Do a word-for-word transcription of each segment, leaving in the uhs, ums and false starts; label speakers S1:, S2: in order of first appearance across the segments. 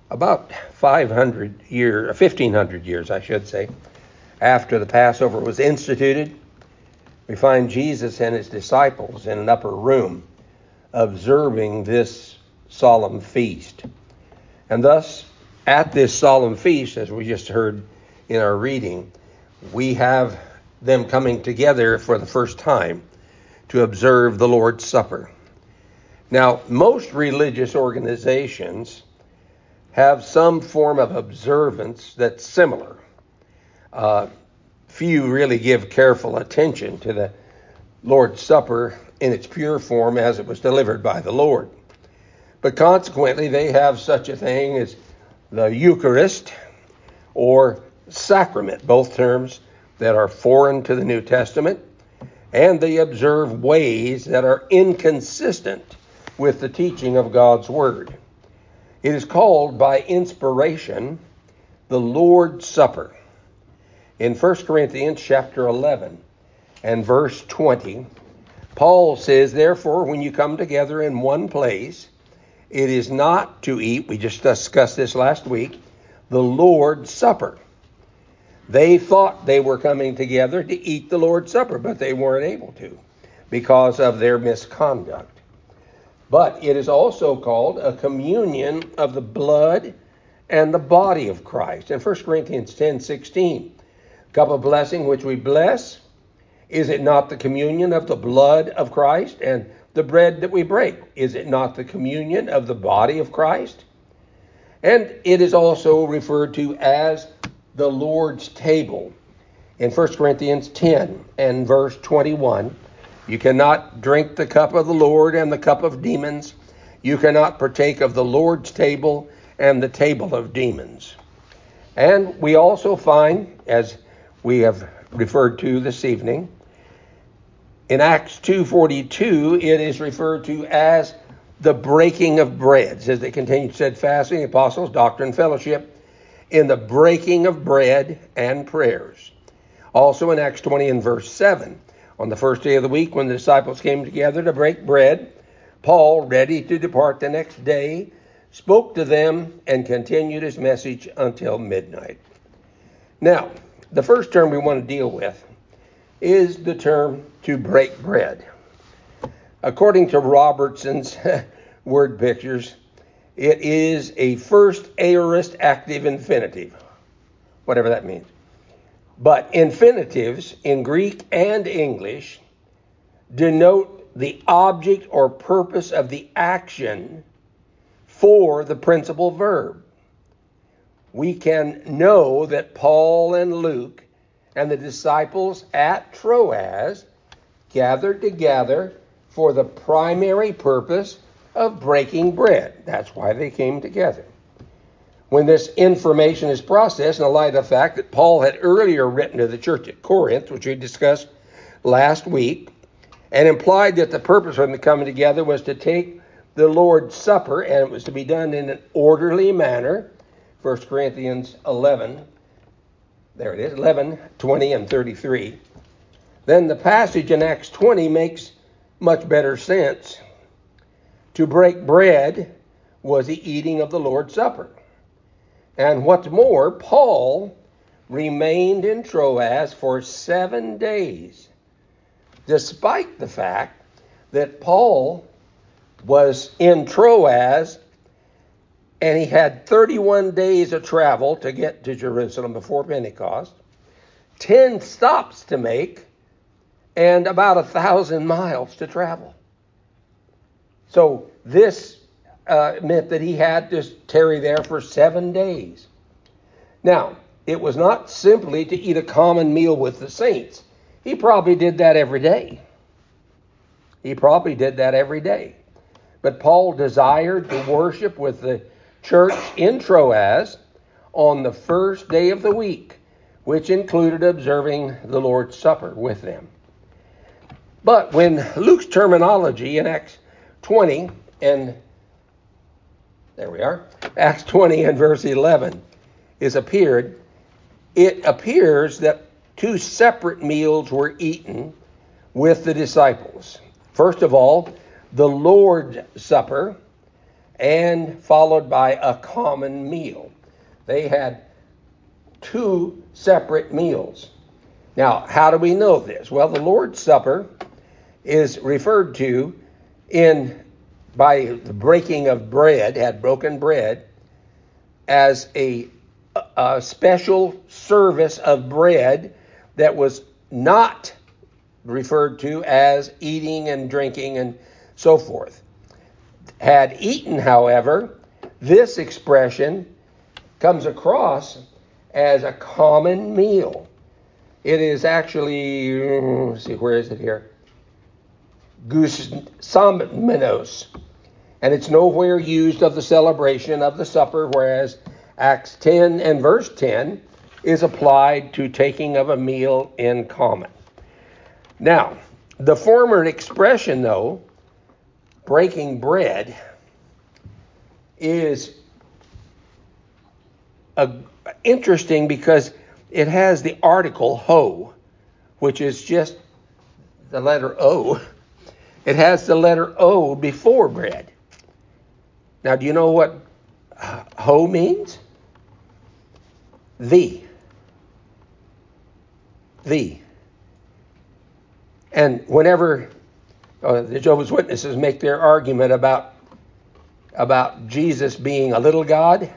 S1: About five hundred years, fifteen hundred years, I should say, after the Passover was instituted, we find Jesus and his disciples in an upper room observing this solemn feast. And thus, at this solemn feast, as we just heard in our reading, we have them coming together for the first time to observe the Lord's Supper. Now, most religious organizations have some form of observance that's similar. Uh, few really give careful attention to the Lord's Supper in its pure form as it was delivered by the Lord. But consequently, they have such a thing as the Eucharist or sacrament, both terms that are foreign to the New Testament, and they observe ways that are inconsistent with the teaching of God's Word. It is called by inspiration the Lord's Supper. In First Corinthians chapter eleven and verse twenty, Paul says, "Therefore, when you come together in one place, it is not to eat," we just discussed this last week, "the Lord's Supper." They thought they were coming together to eat the Lord's Supper, but they weren't able to because of their misconduct. But it is also called a communion of the blood and the body of Christ. In First Corinthians ten sixteen, cup of blessing which we bless, is it not the communion of the blood of Christ? And the bread that we break, is it not the communion of the body of Christ? And it is also referred to as the Lord's table. In First Corinthians ten and verse twenty-one, you cannot drink the cup of the Lord and the cup of demons. You cannot partake of the Lord's table and the table of demons. And we also find, as we have referred to this evening, in Acts two forty-two, it is referred to as the breaking of bread. It says they continued steadfastly in the apostles' doctrine, fellowship, in the breaking of bread and prayers. Also in Acts twenty and verse seven, on the first day of the week when the disciples came together to break bread, Paul, ready to depart the next day, spoke to them and continued his message until midnight. Now, the first term we want to deal with is the term to break bread. According to Robertson's word pictures, it is a first aorist active infinitive, whatever that means. But infinitives in Greek and English denote the object or purpose of the action for the principal verb. We can know that Paul and Luke and the disciples at Troas gathered together for the primary purpose of breaking bread. That's why they came together. When this information is processed in the light of the fact that Paul had earlier written to the church at Corinth, which we discussed last week, and implied that the purpose of them coming together was to take the Lord's Supper, and it was to be done in an orderly manner, First Corinthians eleven, there it is, eleven, twenty, and thirty-three, then the passage in Acts twenty makes much better sense. To break bread was the eating of the Lord's Supper. And what's more, Paul remained in Troas for seven days, despite the fact that Paul was in Troas and he had thirty-one days of travel to get to Jerusalem before Pentecost, ten stops to make, and about a thousand miles to travel. So this Uh, meant that he had to tarry there for seven days. Now, it was not simply to eat a common meal with the saints. He probably did that every day. He probably did that every day. But Paul desired to worship with the church in Troas on the first day of the week, which included observing the Lord's Supper with them. But when Luke's terminology in Acts twenty and There we are. Acts twenty and verse eleven is appeared. It appears that two separate meals were eaten with the disciples. First of all, the Lord's Supper, and followed by a common meal. They had two separate meals. Now, how do we know this? Well, the Lord's Supper is referred to in by the breaking of bread, had broken bread, as a, a special service of bread that was not referred to as eating and drinking and so forth. Had eaten, however, this expression comes across as a common meal. It is actually, let's see, where is it here? Gusamenos. And it's nowhere used of the celebration of the supper, whereas Acts ten and verse ten is applied to taking of a meal in common. Now, the former expression, though, breaking bread, is a, interesting because it has the article ho, which is just the letter O. It has the letter O before bread. Now, do you know what ho means? The. The. And whenever uh, the Jehovah's Witnesses make their argument about, about Jesus being a little God,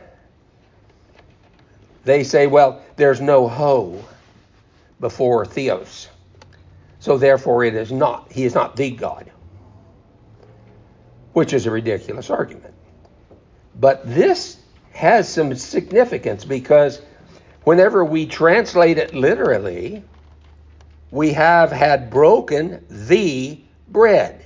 S1: they say, well, there's no ho before theos. So therefore it is not. He is not the God. Which is a ridiculous argument. But this has some significance because whenever we translate it literally, we have had broken the bread.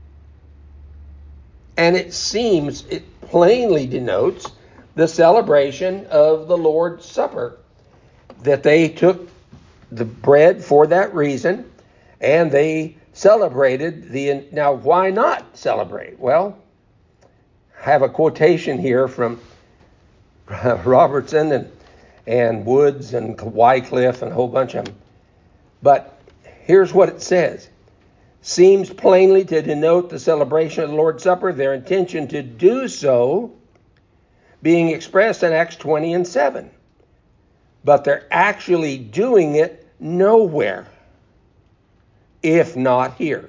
S1: And it seems, it plainly denotes the celebration of the Lord's Supper, that they took the bread for that reason, and they celebrated the... Now, why not celebrate? Well, I have a quotation here from Robertson and, and Woods and Wycliffe and a whole bunch of them. But here's what it says. Seems plainly to denote the celebration of the Lord's Supper, their intention to do so being expressed in Acts twenty and seven. But they're actually doing it nowhere, if not here.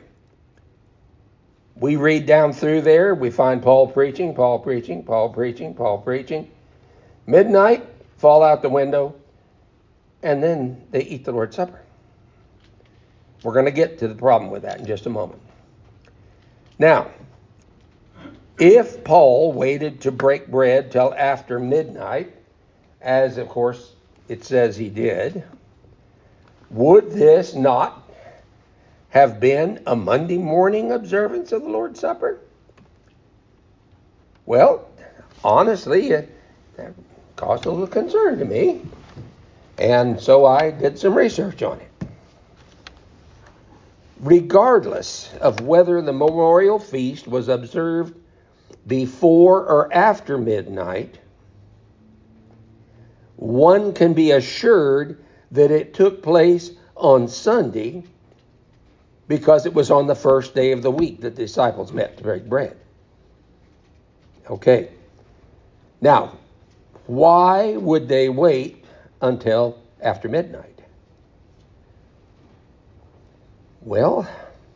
S1: We read down through there, we find Paul preaching, Paul preaching, Paul preaching, Paul preaching. Midnight, fall out the window, and then they eat the Lord's Supper. We're going to get to the problem with that in just a moment. Now, if Paul waited to break bread till after midnight, as of course it says he did, would this not have been a Monday morning observance of the Lord's Supper? Well, honestly, it, that caused a little concern to me. And so I did some research on it. Regardless of whether the memorial feast was observed before or after midnight, one can be assured that it took place on Sunday, because it was on the first day of the week that the disciples met to break bread. Okay. Now, why would they wait until after midnight? Well,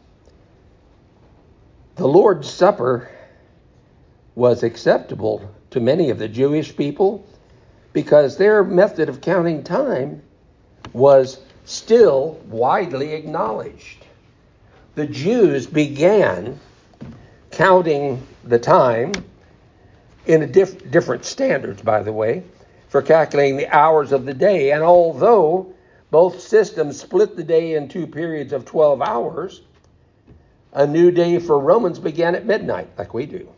S1: the Lord's Supper was acceptable to many of the Jewish people because their method of counting time was still widely acknowledged. The Jews began counting the time in a diff- different standards, by the way, for calculating the hours of the day. And although both systems split the day in two periods of twelve hours, a new day for Romans began at midnight, like we do.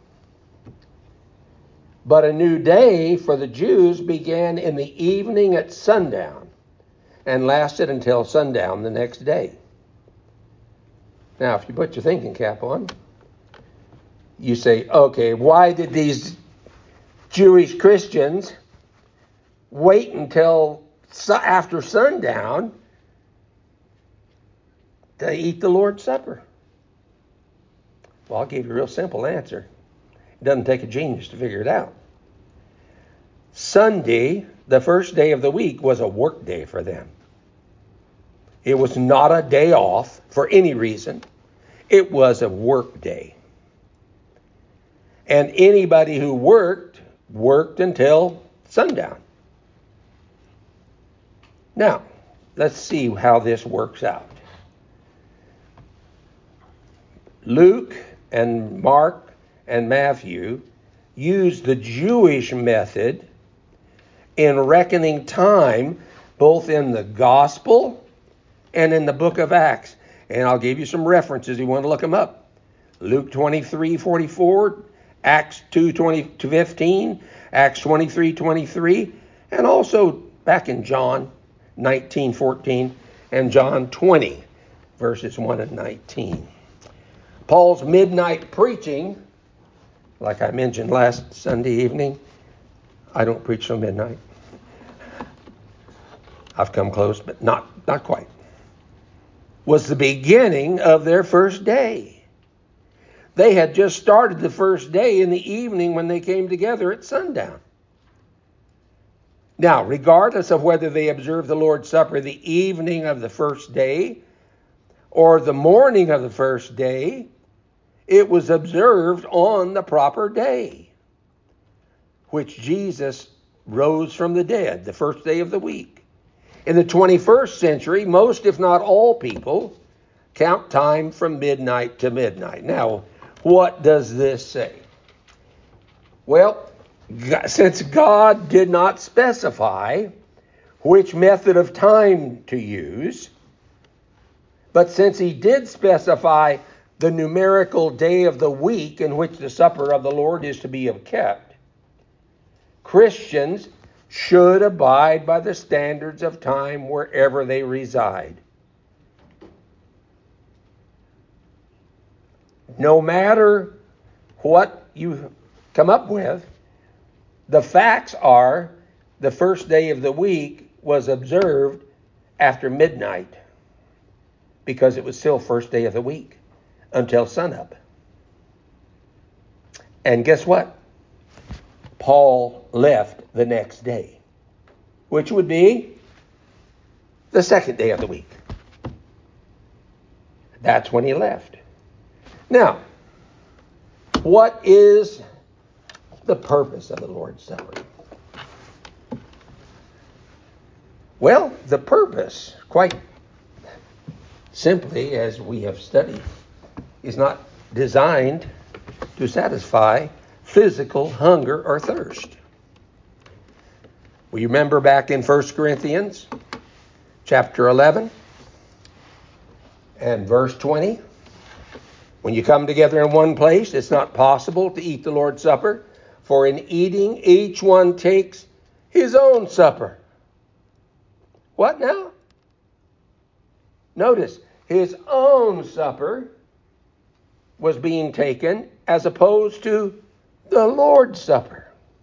S1: But a new day for the Jews began in the evening at sundown and lasted until sundown the next day. Now, if you put your thinking cap on, you say, okay, why did these Jewish Christians wait until after sundown to eat the Lord's Supper? Well, I'll give you a real simple answer. It doesn't take a genius to figure it out. Sunday, the first day of the week, was a work day for them. It was not a day off for any reason. It was a work day. And anybody who worked, worked until sundown. Now, let's see how this works out. Luke and Mark and Matthew used the Jewish method in reckoning time, both in the gospel and in the book of Acts. And I'll give you some references. You want to look them up. Luke twenty-three forty-four, Acts two twenty to fifteen, Acts twenty-three twenty-three, and also back in John nineteen fourteen and John twenty, verses one and nineteen. Paul's midnight preaching, like I mentioned last Sunday evening, I don't preach till midnight. I've come close, but not, not quite. Was the beginning of their first day. They had just started the first day in the evening when they came together at sundown. Now, regardless of whether they observed the Lord's Supper the evening of the first day or the morning of the first day, it was observed on the proper day, which Jesus rose from the dead, the first day of the week. In the twenty-first century, most, if not all people, count time from midnight to midnight. Now, what does this say? Well, since God did not specify which method of time to use, but since he did specify the numerical day of the week in which the supper of the Lord is to be kept, Christians should abide by the standards of time wherever they reside. No matter what you come up with, the facts are the first day of the week was observed after midnight because it was still first day of the week until sunup. And guess what? Paul left the next day, which would be the second day of the week. That's when he left. Now, what is the purpose of the Lord's Supper? Well, the purpose, quite simply, as we have studied, is not designed to satisfy physical hunger or thirst. We remember back in First Corinthians chapter eleven and verse twenty, when you come together in one place, it's not possible to eat the Lord's Supper, for in eating each one takes his own supper. What now? Notice, his own supper was being taken as opposed to the Lord's Supper.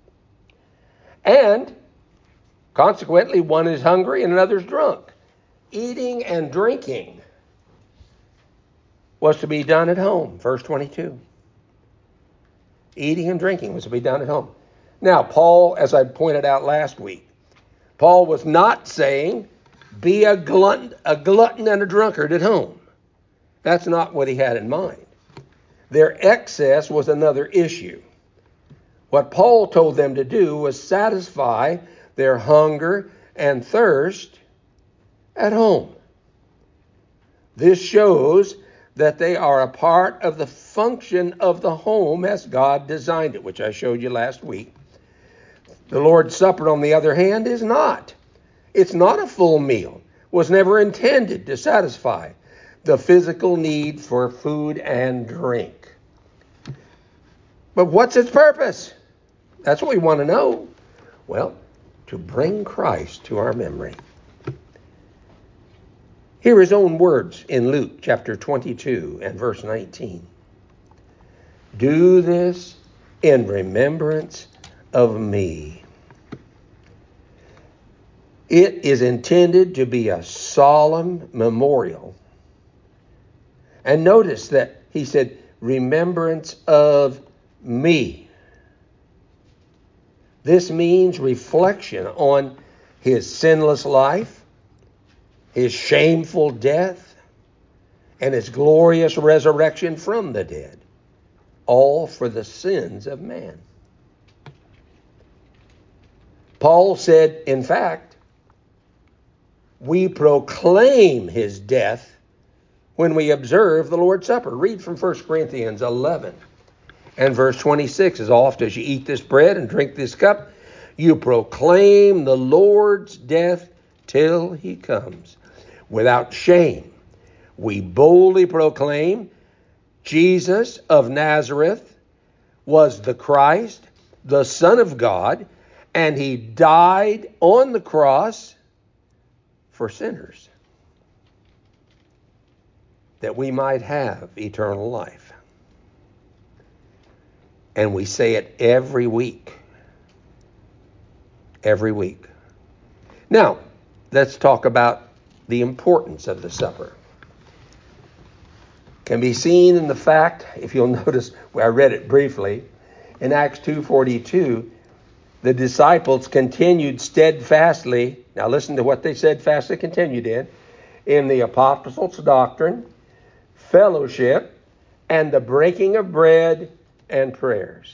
S1: And consequently, one is hungry and another's drunk. Eating and drinking was to be done at home, verse twenty-two. Eating and drinking was to be done at home. Now, Paul, as I pointed out last week, Paul was not saying be a glutton, a glutton and a drunkard at home. That's not what he had in mind. Their excess was another issue. What Paul told them to do was satisfy their hunger and thirst at home. This shows that they are a part of the function of the home as God designed it, which I showed you last week. The Lord's Supper, on the other hand, is not. It's not a full meal. It was never intended to satisfy the physical need for food and drink. But what's its purpose? That's what we want to know. Well, to bring Christ to our memory. Hear his own words in Luke chapter twenty-two and verse nineteen. Do this in remembrance of me. It is intended to be a solemn memorial. And notice that he said, remembrance of me. This means reflection on his sinless life, his shameful death, and his glorious resurrection from the dead, all for the sins of man. Paul said, in fact, we proclaim his death when we observe the Lord's Supper. Read from First Corinthians eleven and verse twenty-six. As oft as you eat this bread and drink this cup, you proclaim the Lord's death till he comes. Without shame, we boldly proclaim Jesus of Nazareth was the Christ, the Son of God, and he died on the cross for sinners, that we might have eternal life. And we say it every week. Every week. Now, let's talk about the importance of the supper. Can be seen in the fact, if you'll notice, I read it briefly, in Acts two forty-two, the disciples continued steadfastly, now listen to what they steadfastly continued in, in the apostles' doctrine, fellowship, and the breaking of bread and prayers.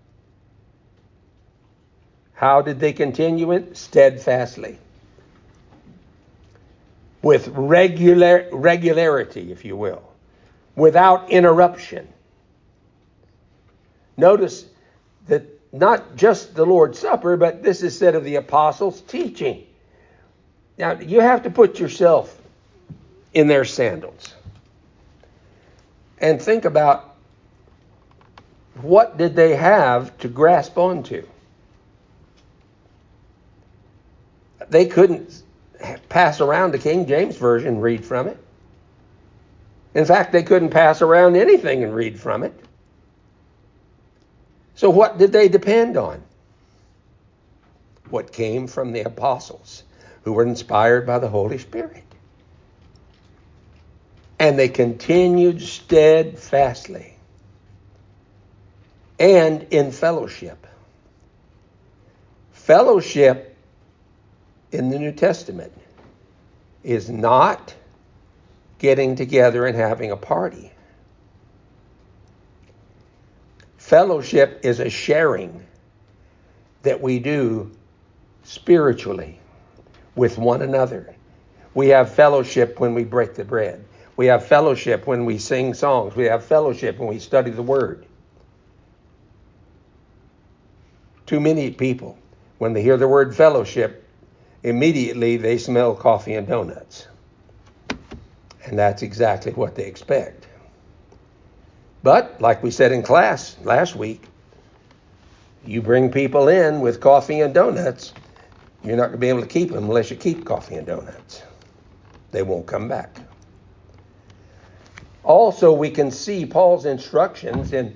S1: How did they continue it? Steadfastly. With regular regularity, if you will. Without interruption. Notice that not just the Lord's Supper, but this is said of the apostles' teaching. Now, you have to put yourself in their sandals and think about, what did they have to grasp onto? They couldn't pass around the King James Version and read from it. In fact, they couldn't pass around anything and read from it. So what did they depend on? What came from the apostles, who were inspired by the Holy Spirit. And they continued steadfastly and in fellowship. Fellowship in the New Testament is not getting together and having a party. Fellowship is a sharing that we do spiritually with one another. We have fellowship when we break the bread. We have fellowship when we sing songs. We have fellowship when we study the Word. Too many people, when they hear the word fellowship, immediately they smell coffee and donuts. And that's exactly what they expect. But, like we said in class last week, you bring people in with coffee and donuts, you're not going to be able to keep them unless you keep coffee and donuts. They won't come back. Also, we can see Paul's instructions in,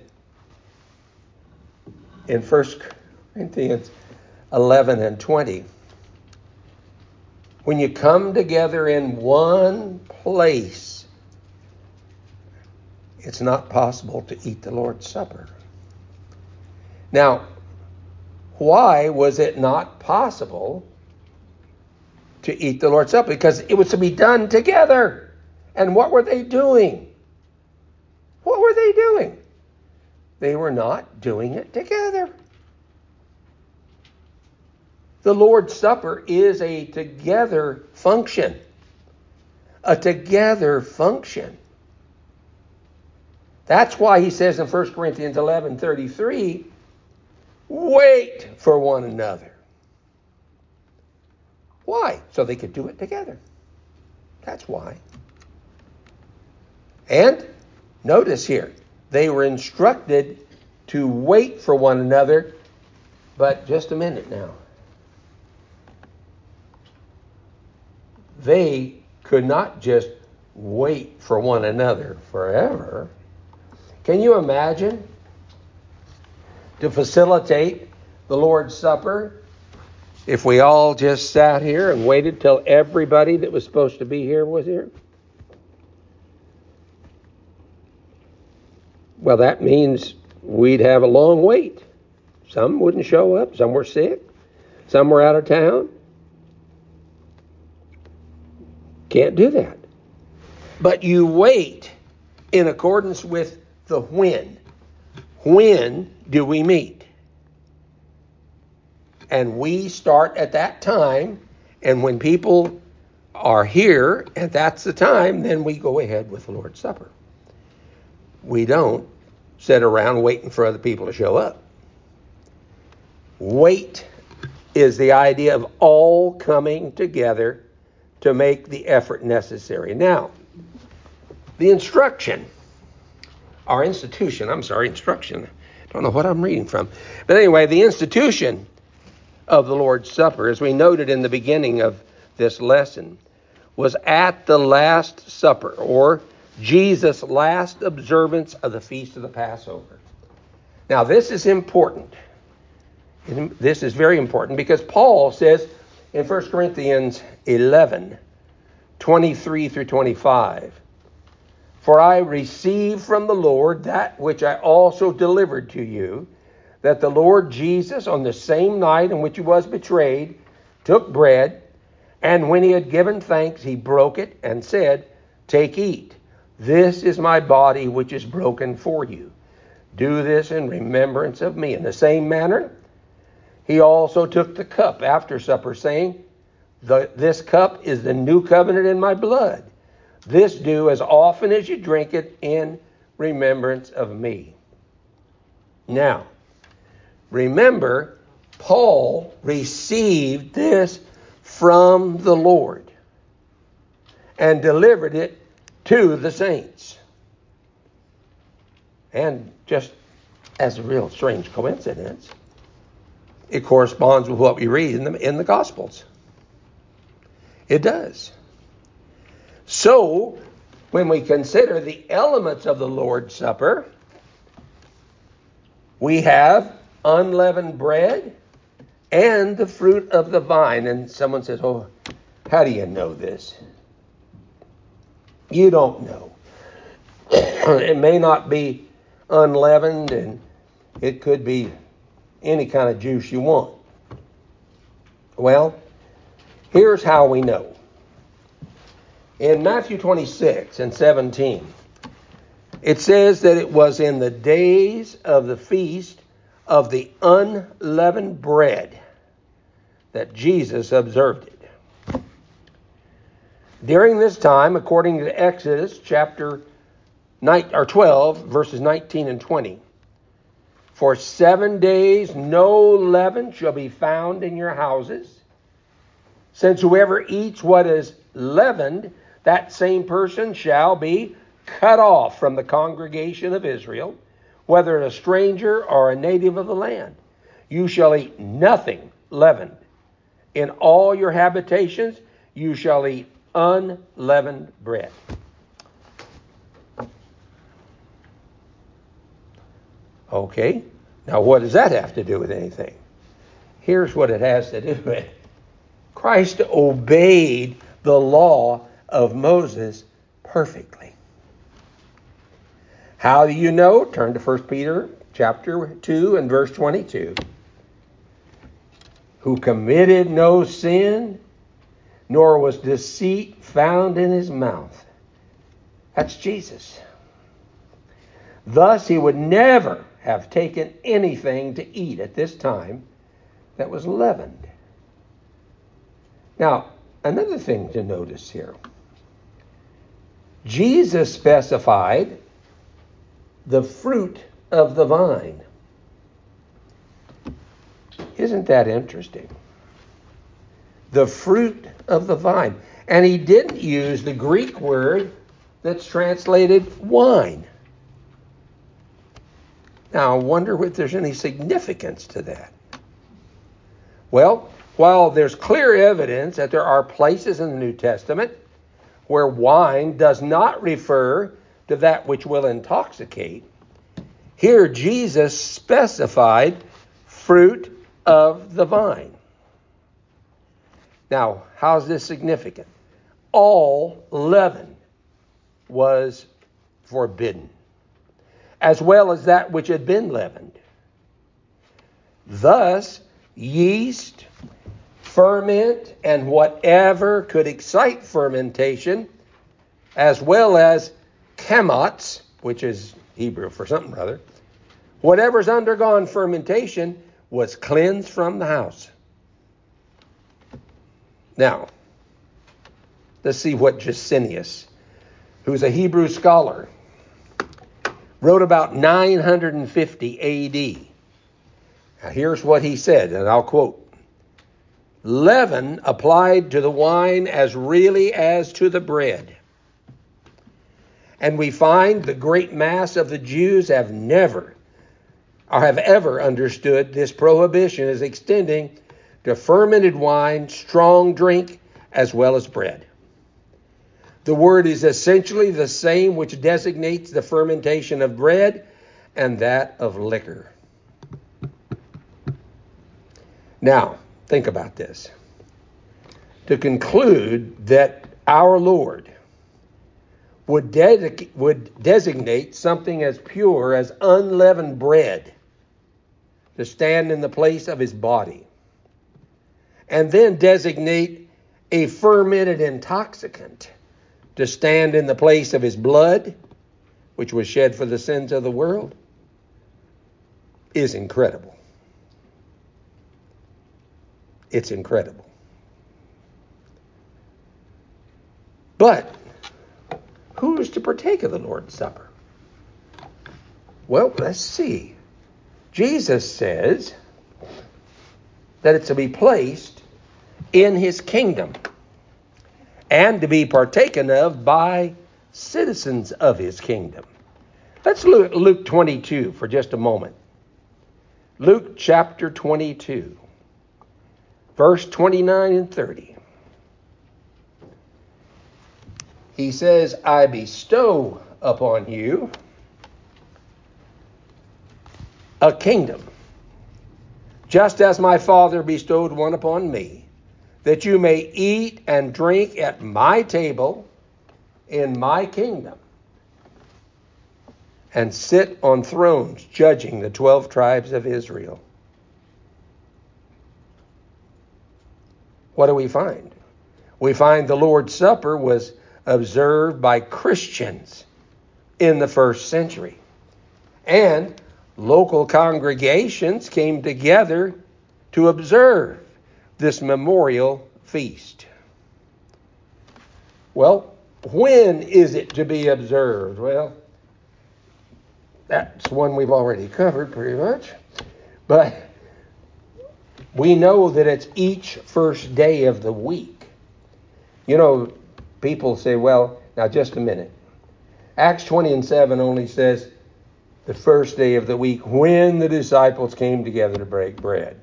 S1: in First Corinthians eleven and twenty. When you come together in one place, it's not possible to eat the Lord's Supper. Now, why was it not possible to eat the Lord's Supper? Because it was to be done together. And what were they doing? What were they doing? They were not doing it together. The Lord's Supper is a together function. A together function. That's why he says in First Corinthians eleven thirty-three, wait for one another. Why? So they could do it together. That's why. And notice here, they were instructed to wait for one another, but just a minute now. They could not just wait for one another forever. Can you imagine? To facilitate the Lord's Supper, if we all just sat here and waited till everybody that was supposed to be here was here? Well, that means we'd have a long wait. Some wouldn't show up. Some were sick. Some were out of town. Can't do that. But you wait in accordance with the when. When do we meet? And we start at that time. And when people are here, and that's the time, then we go ahead with the Lord's Supper. We don't sit around waiting for other people to show up. Wait is the idea of all coming together to make the effort necessary. Now, the instruction, our institution, I'm sorry, instruction, I don't know what I'm reading from. But anyway, the institution of the Lord's Supper, as we noted in the beginning of this lesson, was at the Last Supper, or Jesus' last observance of the Feast of the Passover. Now, this is important. This is very important because Paul says in First Corinthians eleven, twenty-three through twenty-five, "For I received from the Lord that which I also delivered to you, that the Lord Jesus, on the same night in which he was betrayed, took bread, and when he had given thanks, he broke it and said, 'Take, eat. This is my body which is broken for you. Do this in remembrance of me.' In the same manner, he also took the cup after supper, saying, 'This cup is the new covenant in my blood. This do as often as you drink it in remembrance of me.'" Now, remember, Paul received this from the Lord and delivered it to the saints. And just as a real strange coincidence, it corresponds with what we read in the, in the Gospels. It does. So, when we consider the elements of the Lord's Supper, we have unleavened bread and the fruit of the vine. And someone says, "Oh, how do you know this?" You don't know. It may not be unleavened, and it could be any kind of juice you want. Well, here's how we know. In Matthew twenty-six and seventeen, it says that it was in the days of the feast of the unleavened bread that Jesus observed it. During this time, according to Exodus chapter nine, or twelve, verses nineteen and twenty, "For seven days no leaven shall be found in your houses. Since whoever eats what is leavened, that same person shall be cut off from the congregation of Israel, whether a stranger or a native of the land. You shall eat nothing leavened. In all your habitations you shall eat unleavened bread." Okay, now what does that have to do with anything? Here's what it has to do with. Christ obeyed the law of Moses perfectly. How do you know? Turn to First Peter chapter two and verse twenty-two. "Who committed no sin, nor was deceit found in his mouth." That's Jesus. "Thus he would never have taken anything to eat at this time that was leavened." Now, another thing to notice here. Jesus specified the fruit of the vine. Isn't that interesting? The fruit of the vine. And he didn't use the Greek word that's translated wine. Now, I wonder if there's any significance to that. Well, while there's clear evidence that there are places in the New Testament where wine does not refer to that which will intoxicate, here Jesus specified fruit of the vine. Now, how's this significant? All leaven was forbidden, as well as that which had been leavened. Thus, yeast, ferment, and whatever could excite fermentation, as well as chemots, which is Hebrew for something or other, whatever's undergone fermentation was cleansed from the house. Now, let's see what Jusinius, who's a Hebrew scholar, wrote about nine hundred fifty A D. Now, here's what he said, and I'll quote. Leaven applied to the wine as really as to the bread. And we find the great mass of the Jews have never or have ever understood this prohibition as extending to fermented wine, strong drink, as well as bread. The word is essentially the same which designates the fermentation of bread and that of liquor. Now, think about this. To conclude that our Lord would, de- would designate something as pure as unleavened bread to stand in the place of his body, and then designate a fermented intoxicant to stand in the place of his blood, which was shed for the sins of the world, is incredible. It's incredible. But who is to partake of the Lord's Supper? Well, let's see. Jesus says that it's to be placed in his kingdom and to be partaken of by citizens of his kingdom. Let's look at Luke twenty-two for just a moment. Luke chapter twenty-two, verse twenty-nine and thirty. He says, I bestow upon you a kingdom, just as my Father bestowed one upon me, that you may eat and drink at my table in my kingdom, and sit on thrones judging the twelve tribes of Israel. What do we find? We find the Lord's Supper was observed by Christians in the first century. And local congregations came together to observe this memorial feast. Well, when is it to be observed? Well, that's one we've already covered pretty much. But we know that it's each first day of the week. You know, people say, well, now just a minute. Acts twenty and seven only says the first day of the week when the disciples came together to break bread.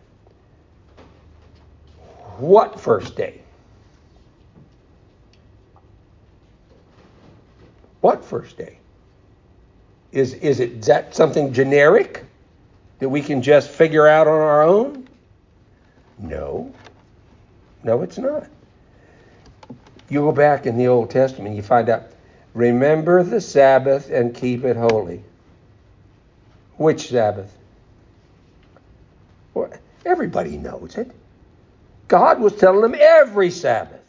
S1: What first day? What first day? Is, is it is that something generic that we can just figure out on our own? No. No, it's not. You go back in the Old Testament, you find out, remember the Sabbath and keep it holy. Which Sabbath? Well, everybody knows it. God was telling them every Sabbath.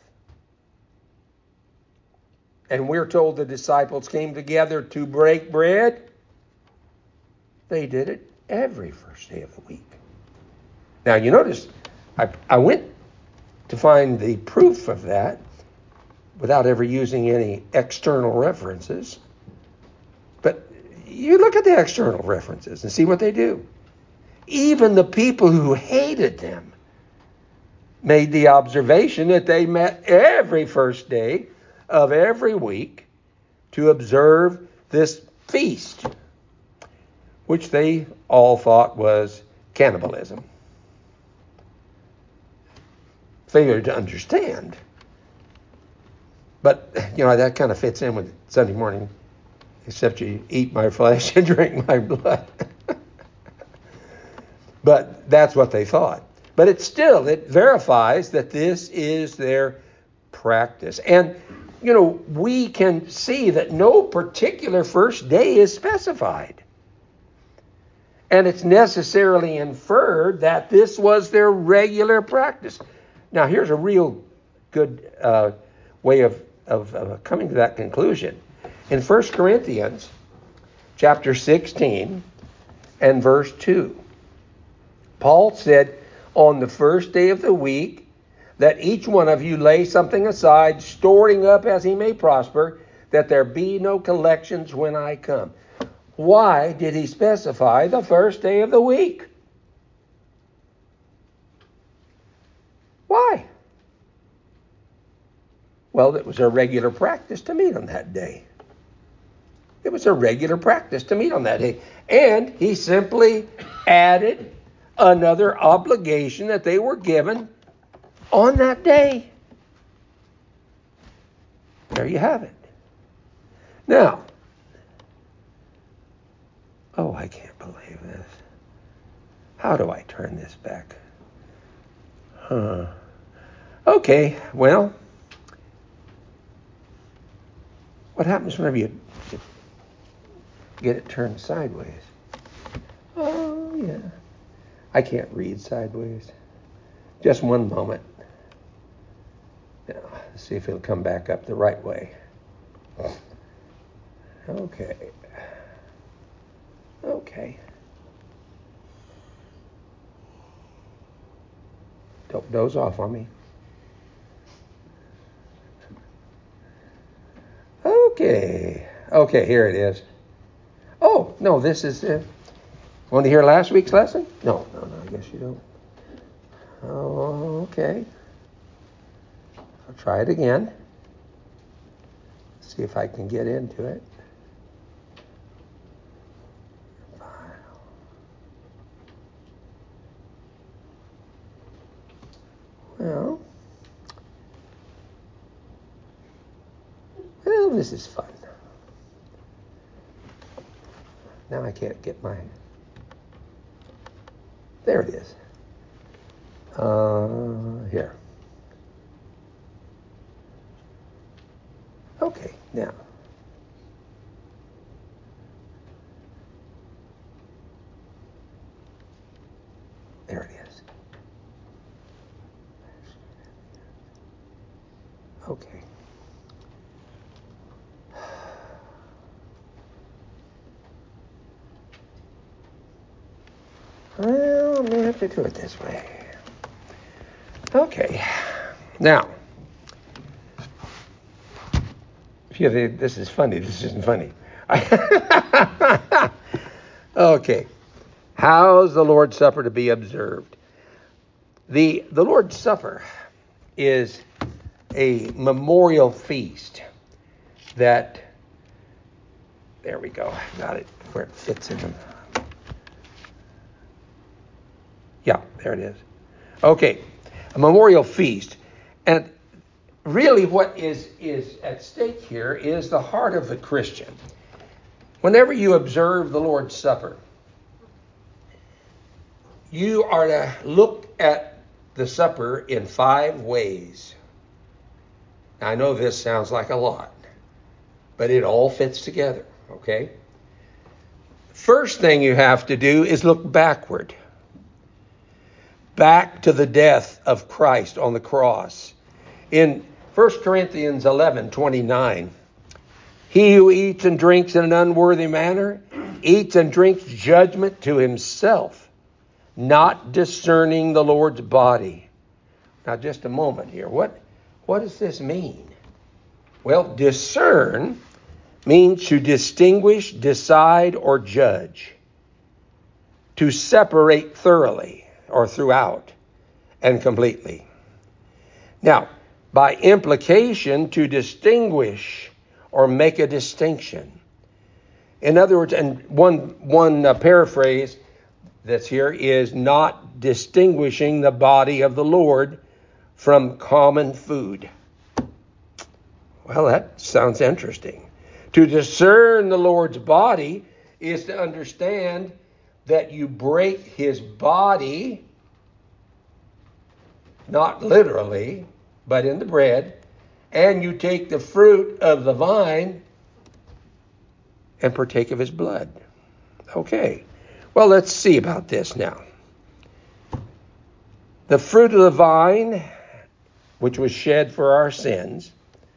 S1: And we're told the disciples came together to break bread. They did it every first day of the week. Now, you notice, I, I went to find the proof of that without ever using any external references. But you look at the external references and see what they do. Even the people who hated them made the observation that they met every first day of every week to observe this feast, which they all thought was cannibalism. Failure to understand. But, you know, that kind of fits in with Sunday morning, except you eat my flesh and drink my blood. But that's what they thought. But it still, it verifies that this is their practice. And, you know, we can see that no particular first day is specified. And it's necessarily inferred that this was their regular practice. Now, here's a real good uh, way of, of, of coming to that conclusion. In First Corinthians chapter sixteen and verse two, Paul said, on the first day of the week, that each one of you lay something aside, storing up as he may prosper, that there be no collections when I come. Why did he specify the first day of the week? Why? Well, it was a regular practice to meet on that day. It was a regular practice to meet on that day. And he simply added another obligation that they were given on that day. There you have it. Now, oh, I can't believe this. How do I turn this back? Huh. Okay, well, what happens whenever you get it turned sideways? Oh, yeah. I can't read sideways. Just one moment. Now, let's see if it'll come back up the right way. Okay. Okay. Don't doze off on me. Okay. Okay, here it is. Oh, no, this is... Uh, want to hear last week's lesson? No, no, no, I guess you don't. Oh, okay. I'll try it again. See if I can get into it. Well, well, this is fun. Now I can't get my... There it is. Uh, here. Okay, now. There it is. Okay. Well, I'm going to have to do it this way. Okay. Now, if you think this is funny, this isn't funny. Okay. How's the Lord's Supper to be observed? The, the Lord's Supper is a memorial feast that, there we go, got it where it fits in them. Yeah, there it is. Okay, a memorial feast. And really what is, is at stake here is the heart of the Christian. Whenever you observe the Lord's Supper, you are to look at the supper in five ways. Now, I know this sounds like a lot, but it all fits together, okay? First thing you have to do is look backward. Back to the death of Christ on the cross. In First Corinthians eleven twenty-nine, he who eats and drinks in an unworthy manner eats and drinks judgment to himself, not discerning the Lord's body. Now, just a moment here. What, what does this mean? Well, discern means to distinguish, decide, or judge. To separate thoroughly or throughout and completely. Now, by implication, to distinguish or make a distinction. In other words, and one, one uh, paraphrase that's here is not distinguishing the body of the Lord from common food. Well, that sounds interesting. To discern the Lord's body is to understand that you break his body, not literally, but in the bread, and you take the fruit of the vine and partake of his blood. Okay. Well, let's see about this now. The fruit of the vine, which was shed for our sins,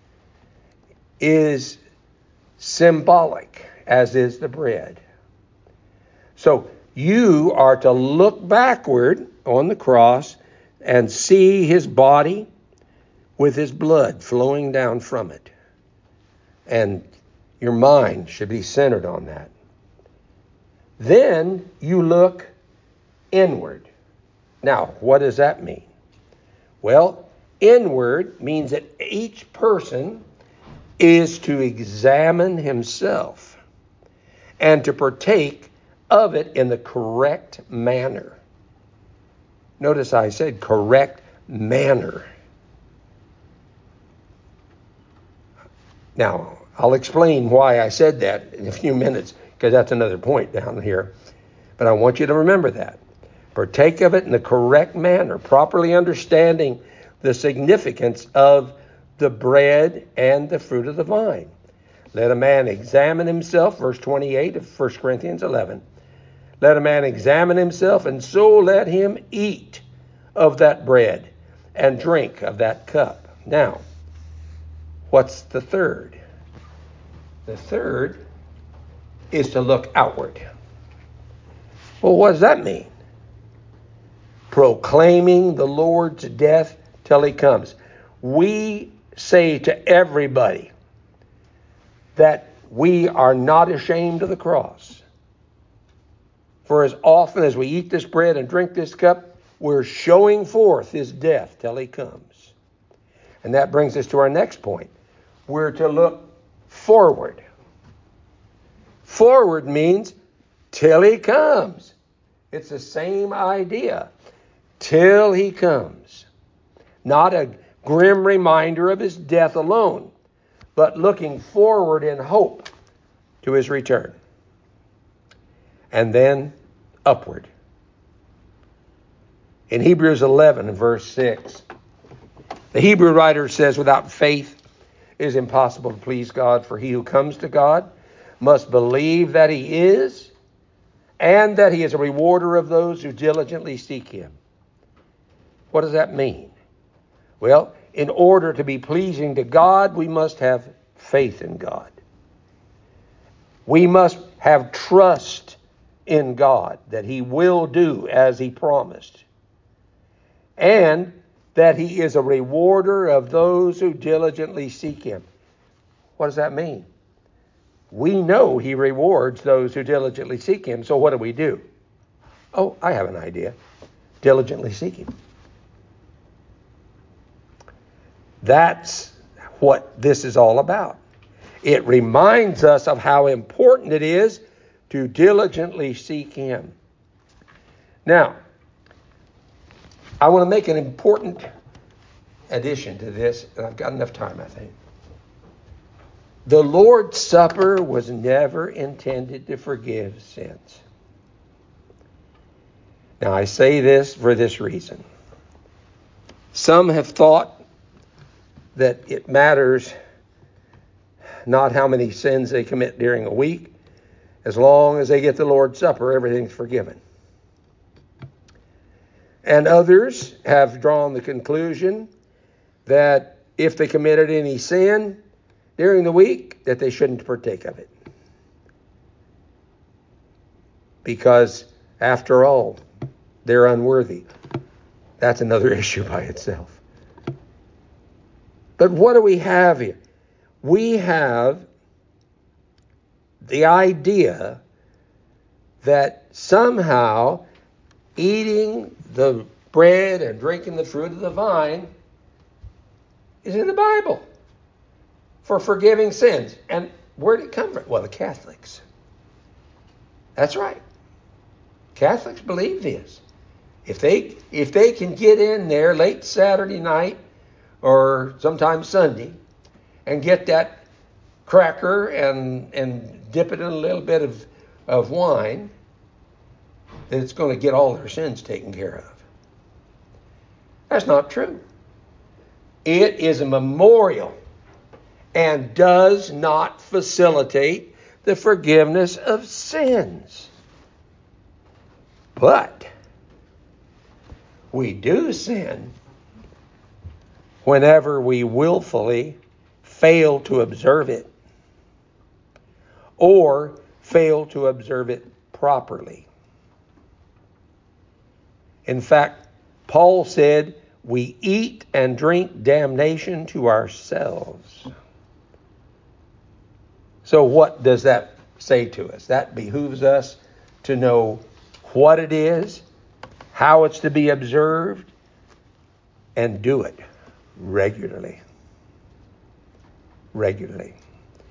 S1: is symbolic, as is the bread. So you are to look backward on the cross and see his body with his blood flowing down from it. And your mind should be centered on that. Then you look inward. Now, what does that mean? Well, inward means that each person is to examine himself and to partake of it in the correct manner. Notice I said correct manner. Now, I'll explain why I said that in a few minutes, because that's another point down here. But I want you to remember that. Partake of it in the correct manner, properly understanding the significance of the bread and the fruit of the vine. Let a man examine himself, verse twenty-eight of First Corinthians eleven. Let a man examine himself, and so let him eat of that bread and drink of that cup. Now, what's the third? The third is to look outward. Well, what does that mean? Proclaiming the Lord's death till he comes. We say to everybody that we are not ashamed of the cross. For as often as we eat this bread and drink this cup, we're showing forth his death till he comes. And that brings us to our next point. We're to look forward. Forward means till he comes. It's the same idea. Till he comes. Not a grim reminder of his death alone, but looking forward in hope to his return. And then upward. In Hebrews eleven, verse six, the Hebrew writer says, without faith it is impossible to please God, for he who comes to God must believe that he is, and that he is a rewarder of those who diligently seek him. What does that mean? Well, in order to be pleasing to God, we must have faith in God. We must have trust in God that he will do as he promised. And that he is a rewarder of those who diligently seek him. What does that mean? We know he rewards those who diligently seek him. So what do we do? Oh, I have an idea. Diligently seek him. That's what this is all about. It reminds us of how important it is to diligently seek him. Now, I want to make an important addition to this, and I've got enough time, I think. The Lord's Supper was never intended to forgive sins. Now, I say this for this reason. Some have thought that it matters not how many sins they commit during a week. As long as they get the Lord's Supper, everything's forgiven. And others have drawn the conclusion that if they committed any sin during the week, that they shouldn't partake of it. Because, after all, they're unworthy. That's another issue by itself. But what do we have here? We have the idea that somehow eating the bread and drinking the fruit of the vine is in the Bible for forgiving sins. And where did it come from? Well, the Catholics. That's right. Catholics believe this. If they if they can get in there late Saturday night or sometime Sunday and get that cracker and and dip it in a little bit of, of wine, then it's going to get all their sins taken care of. That's not true. It is a memorial and does not facilitate the forgiveness of sins. But we do sin whenever we willfully fail to observe it or fail to observe it properly. In fact, Paul said, we eat and drink damnation to ourselves. So what does that say to us? That behooves us to know what it is, how it's to be observed, and do it regularly. Regularly.